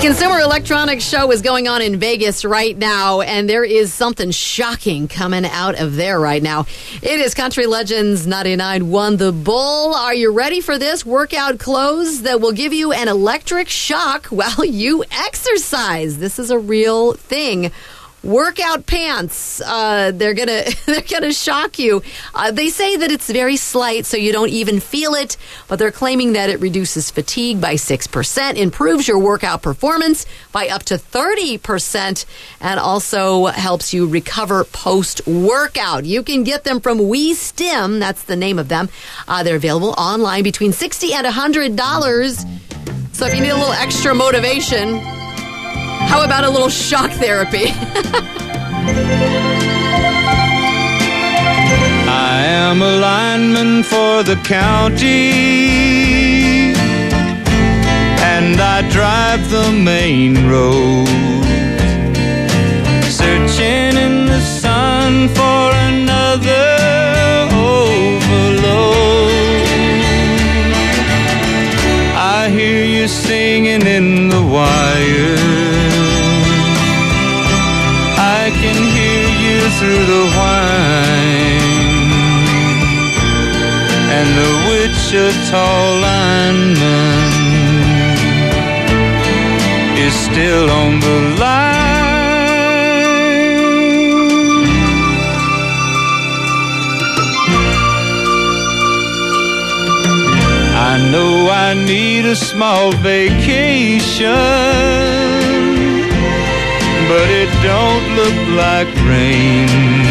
Consumer Electronics Show is going on in Vegas right now, and there is something shocking coming out of there right now. It is Country Legends 99.1 The Bull. Are you ready for this? Workout clothes that will give you an electric shock while you exercise. This is a real thing. Workout pants, they're gonna shock you. They say that it's very slight, so you don't even feel it, but they're claiming that it reduces fatigue by 6%, improves your workout performance by up to 30%, and also helps you recover post-workout. You can get them from WeStim, that's the name of them. They're available online between $60 and $100. So if you need a little extra motivation, how about a little shock therapy? I am a lineman for the county, and I drive the main road, searching in the sun for another overload. I hear you singing in the wire, I can hear you through the whine, and the Wichita lineman is still on the line. I know I need a small vacation, but it don't look like rain.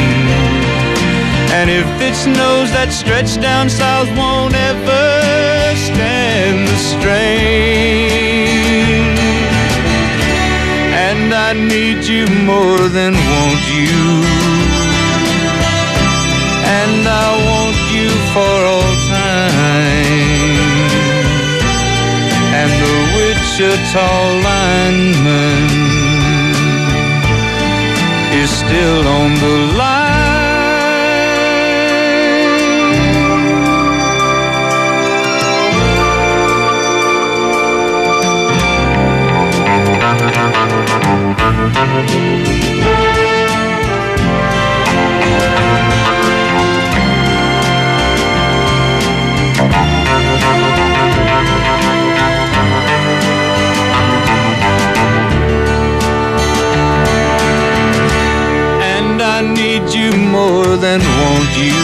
And if it snows, that stretch down south won't ever stand the strain. And I need you more than want you, and I want you for all time. And the Wichita lineman is still on the line. I need you more than want you,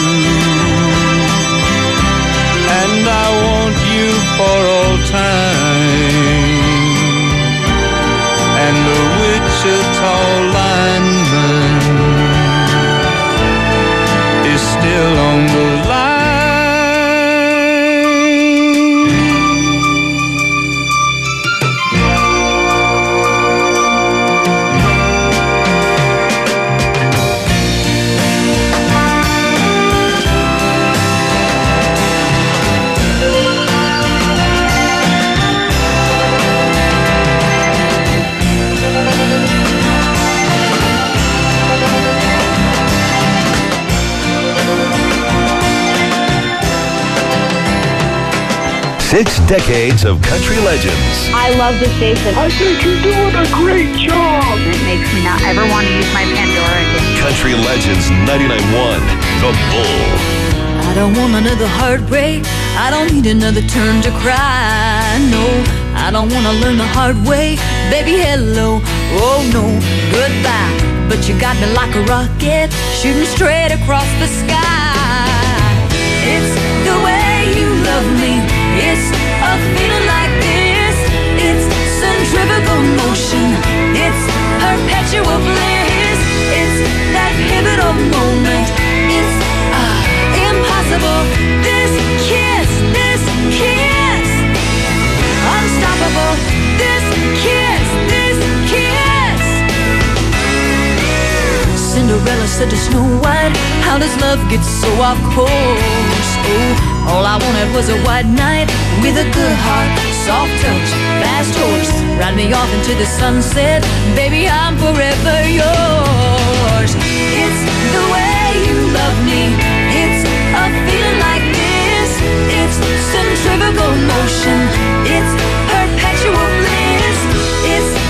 and I want you for all time. And the Wichita lineman is still on the line. Six decades of country legends. I love the station. I think you're doing a great job. It makes me not ever want to use my Pandora again. Country Legends 99.1 The Bull. I don't want another heartbreak. I don't need another turn to cry. No, I don't want to learn the hard way. Baby, hello. Oh, no, goodbye. But you got me like a rocket, shooting straight across the sky. It's the way you love me. It's a feeling like this. It's centrifugal motion. It's perpetual bliss. It's that pivotal moment. It's impossible. This kiss, unstoppable. This kiss. Cinderella said to Snow White, how does love get so off course? Oh, all I wanted was a white knight with a good heart, soft touch, fast horse. Ride me off into the sunset, baby, I'm forever yours. It's the way you love me. It's a feeling like this. It's centrifugal motion. It's perpetual bliss. It's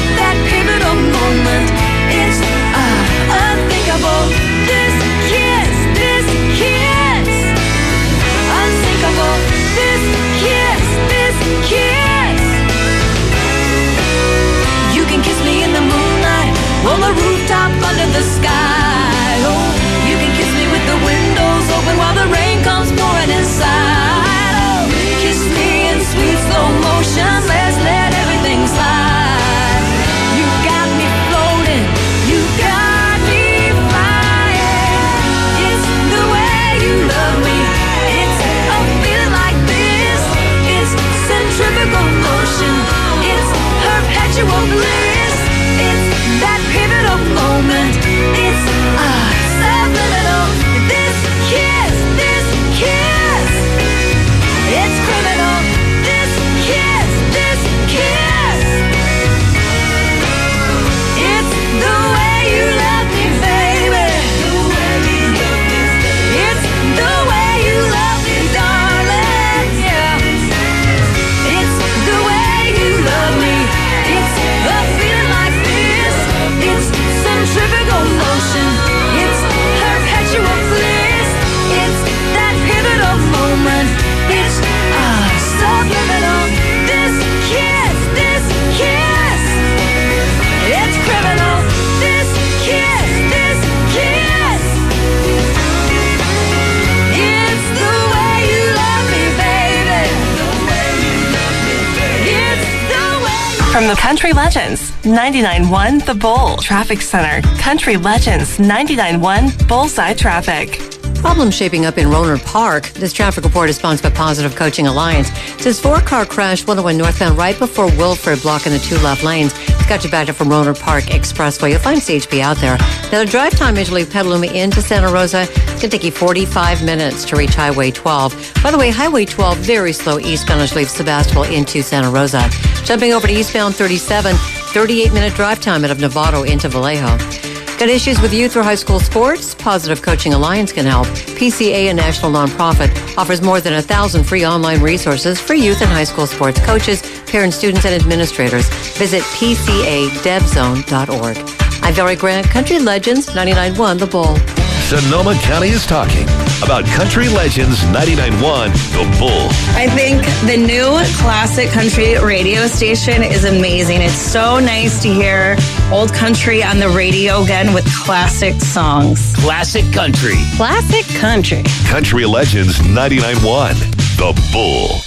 From the Country Legends, 99.1 The Bull Traffic Center. Country Legends, 99.1 Bullseye Traffic. Problems shaping up in Rohnert Park. This traffic report is sponsored by Positive Coaching Alliance. It says 4-car crash 101 northbound right before Wilfred, blocking the 2 left lanes. It's got you backed up from Rohnert Park Expressway. You'll find CHP out there. Now, the drive time as you leave Petaluma into Santa Rosa, it's going to take you 45 minutes to reach Highway 12. By the way, Highway 12, very slow eastbound as you leave Sebastopol into Santa Rosa. Jumping over to eastbound 37, 38-minute drive time out of Novato into Vallejo. Got issues with youth or high school sports? Positive Coaching Alliance can help. PCA, a national nonprofit, offers more than 1,000 free online resources for youth and high school sports coaches, parents, students, and administrators. Visit pcadevzone.org. I'm Valerie Grant, Country Legends 99.1 The Bull. Sonoma County is talking about Country Legends 99.1 The Bull. I think the new classic country radio station is amazing. It's so nice to hear old country on the radio again with classic songs. Classic country. Classic country. Country Legends 99.1 The Bull.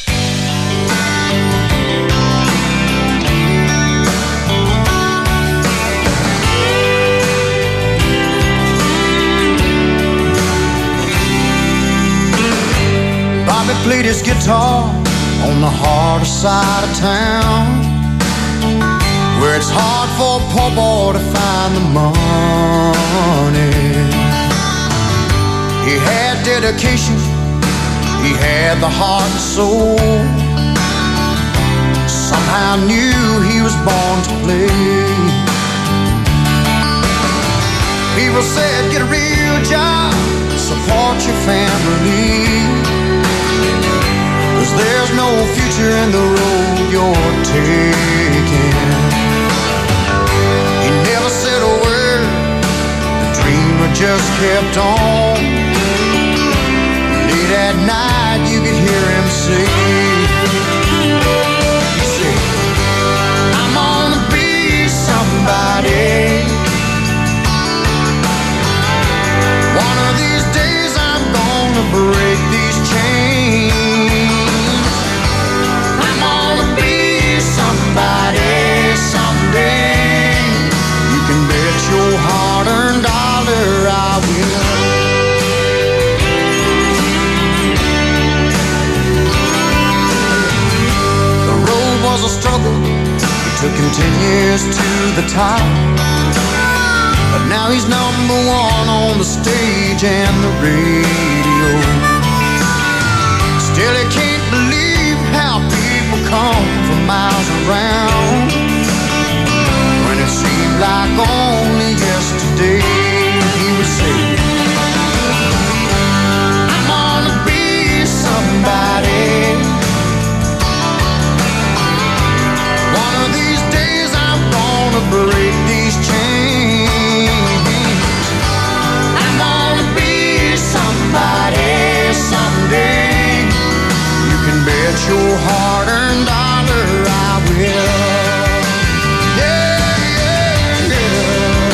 Bobby played his guitar on the harder side of town, where it's hard for a poor boy to find the money. He had dedication, he had the heart and soul. Somehow knew he was born to play. People said, get a real job, support your family, 'cause there's no future in the road you're taking. He never said a word, the dreamer just kept on. Late at night you could hear him say, he said, I'm gonna be somebody. One of these days I'm gonna break these chains. Somebody, someday, you can bet your hard-earned dollar I will. The road was a struggle, it took him 10 years to the top, but now he's number one on the stage and the radio. Still he can't believe how people come from miles around, when it seemed like only yesterday he would say, I'm gonna be somebody. One of these days I'm gonna break these chains. I'm gonna be somebody someday. You can bet your hard-earned dollar I will. Yeah, yeah, yeah.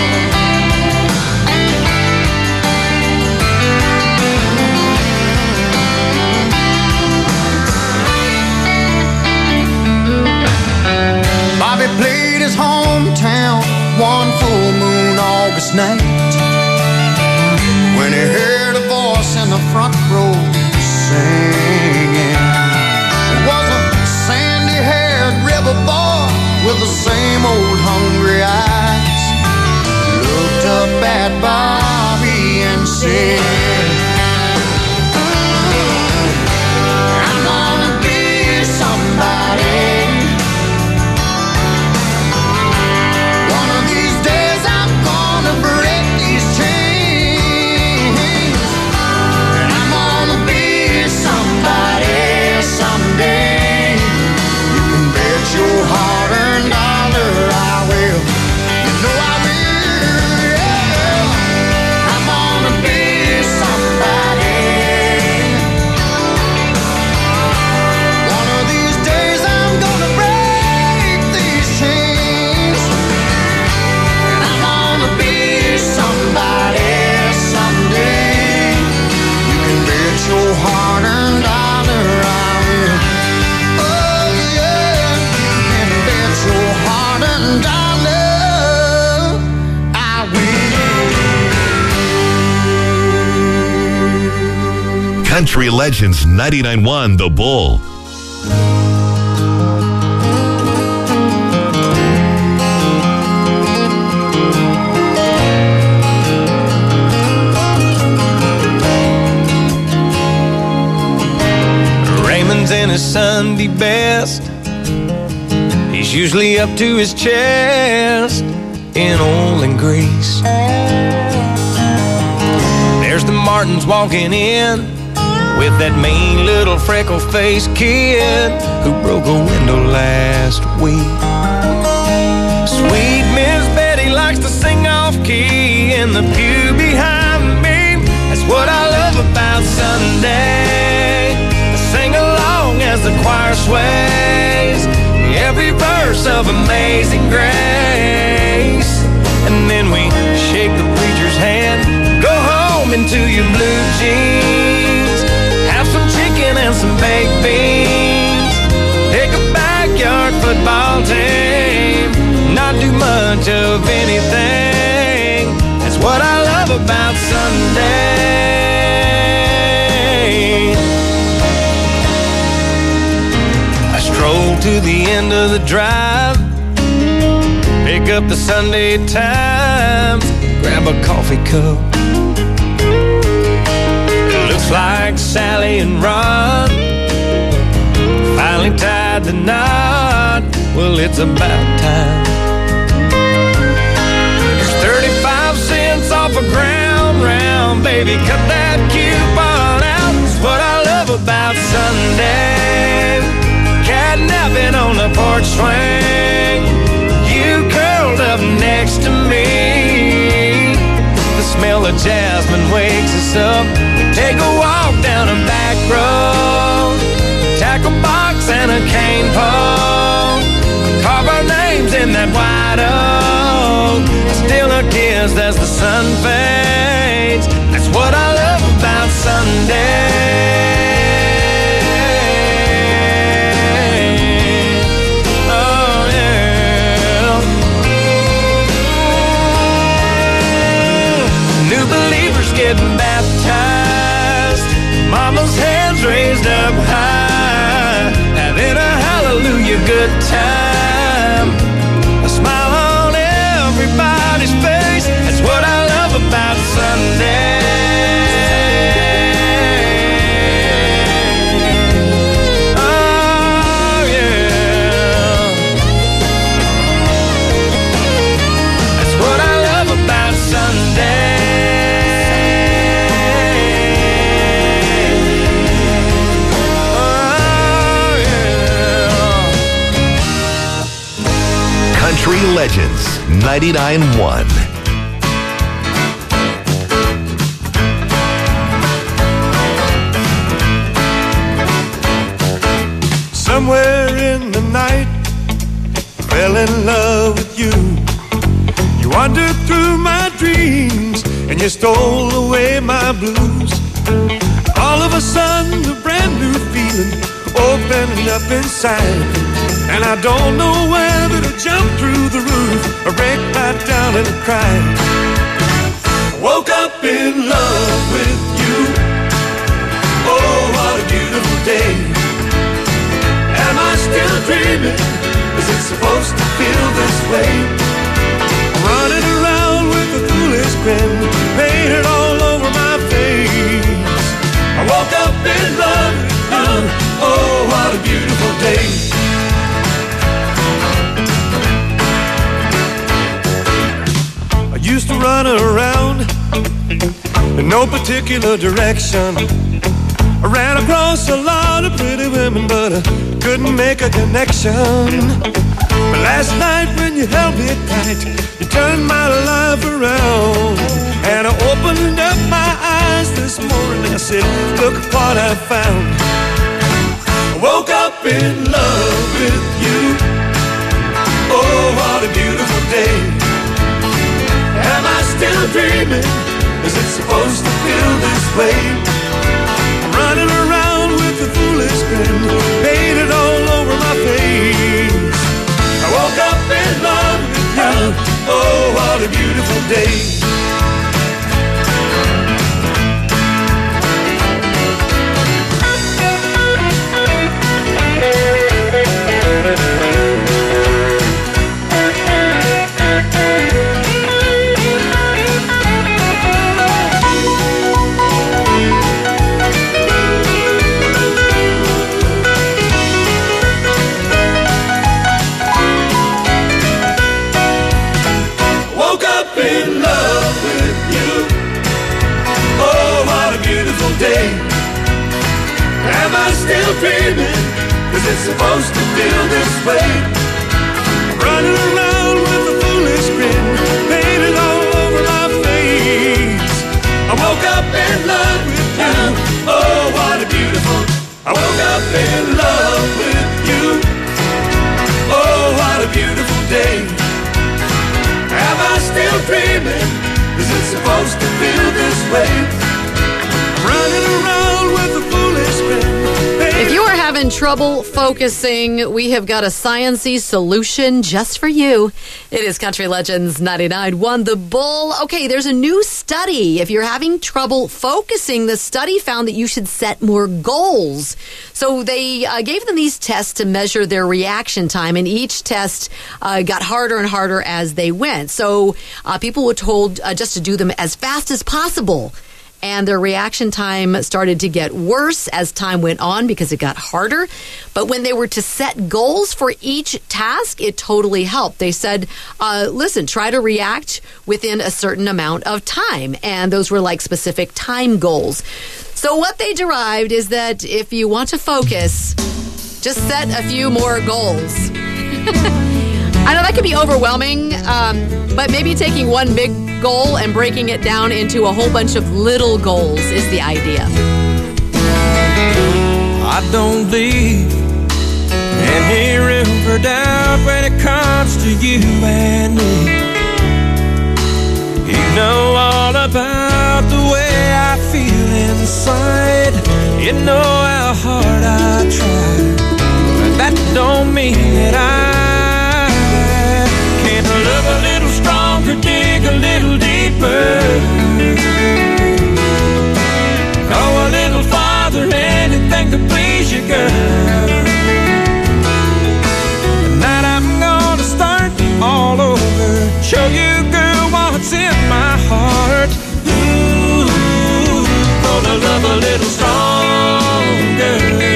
Bobby played his hometown one full moon August night, when he heard a voice in the front row singing. It was a sandy-haired river boy with the same old hungry eyes. Looked up at Bobby and said, I'm gonna be somebody. One of these days I'm gonna break these chains, and I'm gonna be somebody. Country Legends 99.1 The Bull. Raymond's in his Sunday best. He's usually up to his chest in oil and grease. There's the Martins walking in with that mean little freckle-faced kid who broke a window last week. Sweet Miss Betty likes to sing off-key in the pew behind me. That's what I love about Sunday. I sing along as the choir sways every verse of Amazing Grace. And then we shake the preacher's hand, go home into your blue jeans, have some chicken and some baked beans, pick a backyard football team, not do much of anything. That's what I love about Sunday. I stroll to the end of the drive, pick up the Sunday Times, grab a coffee cup. It looks like Sally and Ron finally tied the knot. Well, it's about time. There's 35 cents off a ground round, baby, cut that coupon out. It's what I love about Sunday. Catnapping on the porch swing, you curled up next to me. The smell of jasmine wakes us up. We take a walk down a back road, tackle box and a cane pole, carve our names in that white oak, steal a kiss as the sun fades. That's what I love about Sunday. Getting baptized, mama's hands raised up high, having a hallelujah good time, a smile on everybody's face. That's what I love about Sunday. Oh yeah, that's what I love about Sunday. Country Legends 99.1. Somewhere in the night, I fell in love with you. You wandered through my dreams and you stole away my blues. All of a sudden, a brand new feeling opened up inside, and I don't know whether to jump through the roof or break right down and cry. I woke up in love with you. Oh, what a beautiful day. Am I still dreaming? Is it supposed to feel this way? I'm running around with a foolish grin painted all over my face. I woke up in love with you. Oh, what a beautiful day. I used to run around in no particular direction. I ran across a lot of pretty women, but I couldn't make a connection. But last night when you held me tight, you turned my life around, and I opened up my eyes this morning. I said, look what I found. I woke up in love with you. Oh, what a beautiful day. Am I still dreaming? Is it supposed to feel this way? I'm running around with a foolish grin painted all over my face. I woke up in love with you. Oh, what a beautiful day. feel this way. Running around with a foolish grin painted all over my face. I woke up in love with you. Oh, what a beautiful. I woke up in love with you. Oh, what a beautiful day. Am I still dreaming? Is it supposed to feel this way? Running around with a foolish grin. If you are having trouble focusing, we have got a science-y solution just for you. It is Country Legends 99.1 The Bull. Okay, there's a new study. If you're having trouble focusing, the study found that you should set more goals. So they gave them these tests to measure their reaction time, and each test got harder and harder as they went. So people were told just to do them as fast as possible. And their reaction time started to get worse as time went on because it got harder. But when they were to set goals for each task, it totally helped. They said, listen, try to react within a certain amount of time. And those were like specific time goals. So what they derived is that if you want to focus, just set a few more goals. I know that could be overwhelming, but maybe taking one big goal and breaking it down into a whole bunch of little goals is the idea. I don't leave any room for doubt when it comes to you and me. You know all about the way I feel inside. You know how hard I try, but that don't mean that I can't love a little stronger, dig a little deeper, go a little farther, anything to please you, girl. Tonight I'm gonna start all over, show you, girl, what's in my heart. Ooh, gonna love a little stronger.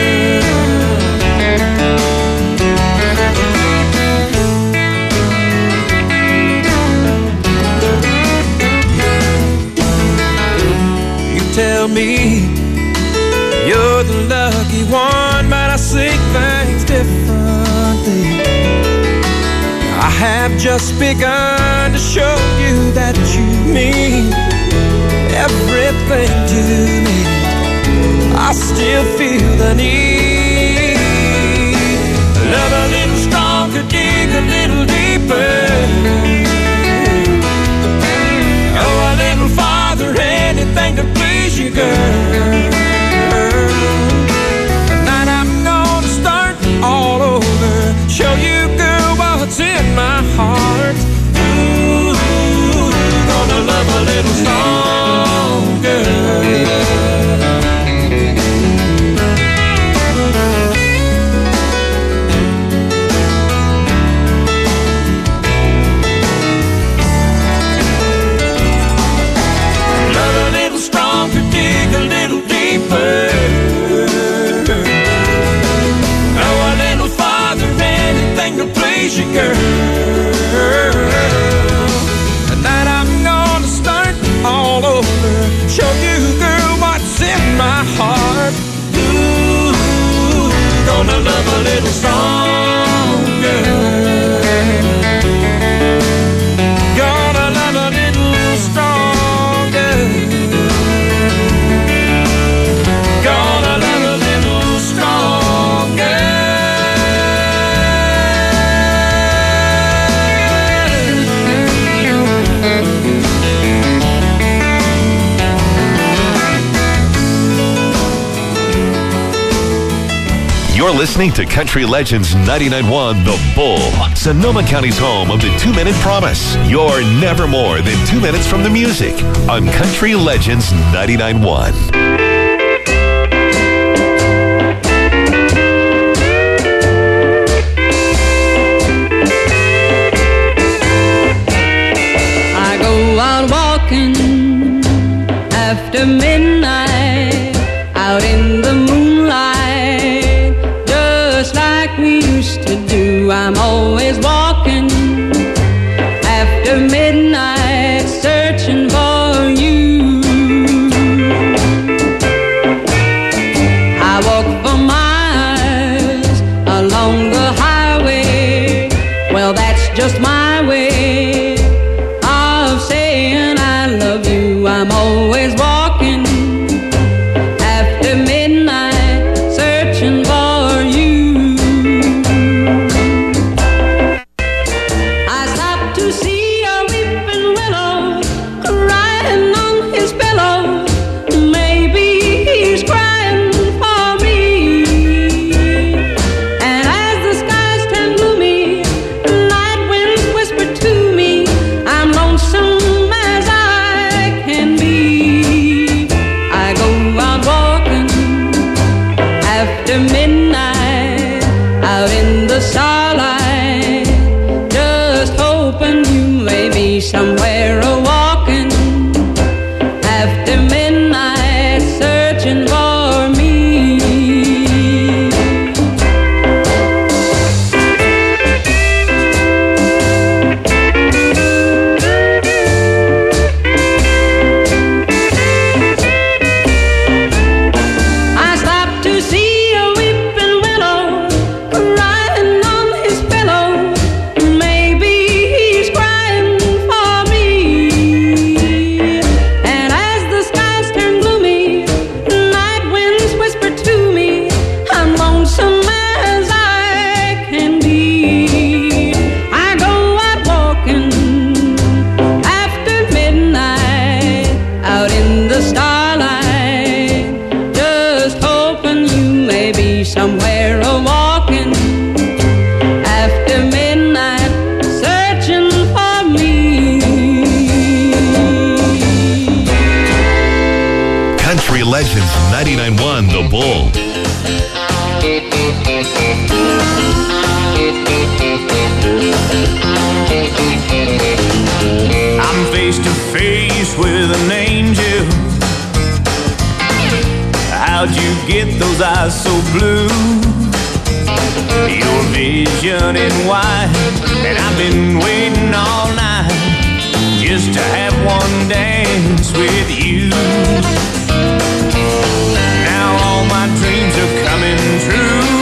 Tell me you're the lucky one, but I see things differently. I have just begun to show you that you mean everything to me. I still feel the need. Love a little stronger, dig a little deeper, go a little farther, anything to please you, girl. Tonight I'm gonna start all over, show you, girl, what's in my heart. Ooh, gonna love a little stronger. Dig a little deeper, go a little farther, anything to please you, girl. Tonight I'm gonna start all over, show you, girl, what's in my heart. Ooh, gonna love a little stronger, gonna love a little stronger. Gonna love a little stronger. You're listening to Country Legends 99.1 The Bull, Sonoma County's home of the 2-Minute Promise. You're never more than 2 minutes from the music on Country Legends 99.1. Out walking after midnight, out in the moonlight, just like we used to do. I'm always walking after midnight, searching for you. I walk for miles along the Well, that's just my way of saying I love you. I'm always walking after midnight, searching for you. I stopped to see a weeping willow crying on his pillow. Maybe he's crying for me. And as the skies turn gloomy, night winds whisper to me, I'm lonesome as I can be. I go out walking after midnight, out in the starlight, just hoping you may be somewhere a-walking after midnight, searching for me. I stopped to see a weeping willow crying on his pillow. Maybe he's crying for me. And as the skies turn gloomy, night winds whisper to me, I'm lonesome as I can be. I go out walking after midnight, out in the starlight, just hoping you may be somewhere a-walking after midnight, searching for me. Country Legends 99.1 The Bull. I'm face to face with an angel. How'd you get those eyes so blue? Your vision in white, and I've been waiting all night just to have one dance with you. Now all my dreams are coming true.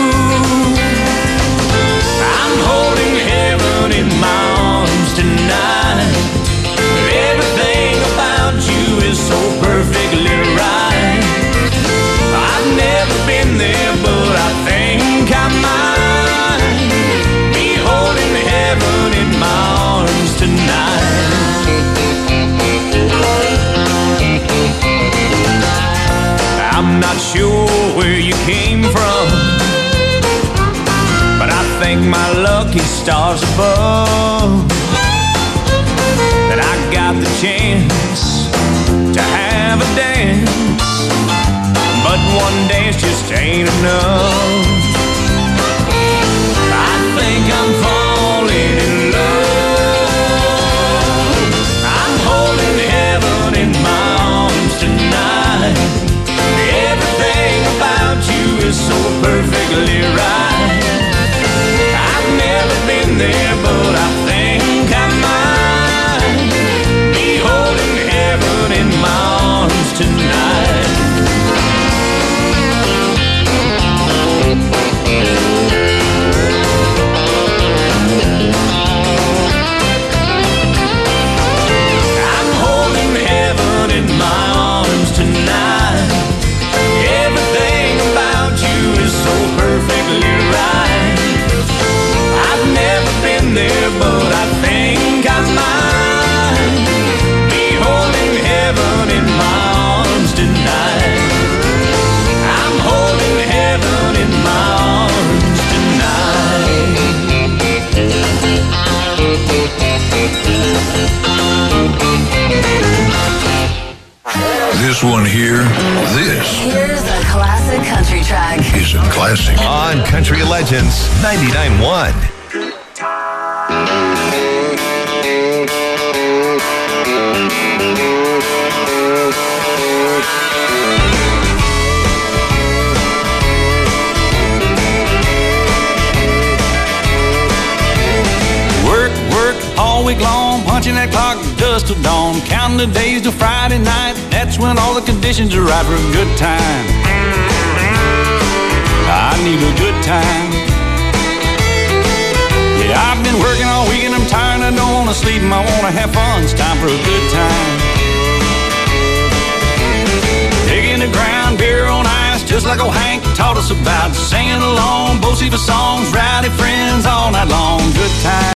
I'm holding heaven in my arms tonight. Everything about you is so perfectly right. I've never been there, but I think I might be holding heaven in my arms tonight. I'm not sure where you came from, but I thank my lucky stars above that I got the chance to have a dance. But one dance just ain't enough. I think I'm falling in love. I'm holding heaven in my arms tonight. Everything about you is so perfectly right. I've never been there, but I think I might be holding heaven in my arms tonight. I'm holding heaven in my arms tonight. Everything about you is so perfectly right. I've never been there, but I think I might be holding heaven in my arms tonight. I'm holding heaven in my arms tonight. This one here, Here's a classic country track. is a classic. On Country Legends 99.1. Work all week long, punching that clock just till dawn, counting the days till Friday night. That's when all the conditions are right for a good time. I need a good time. Yeah, I've been working all wanna sleep and I wanna have fun. It's time for a good time. Digging the ground, beer on ice, just like old Hank taught us about. Singing along, both of songs, rowdy friends all night long. Good time.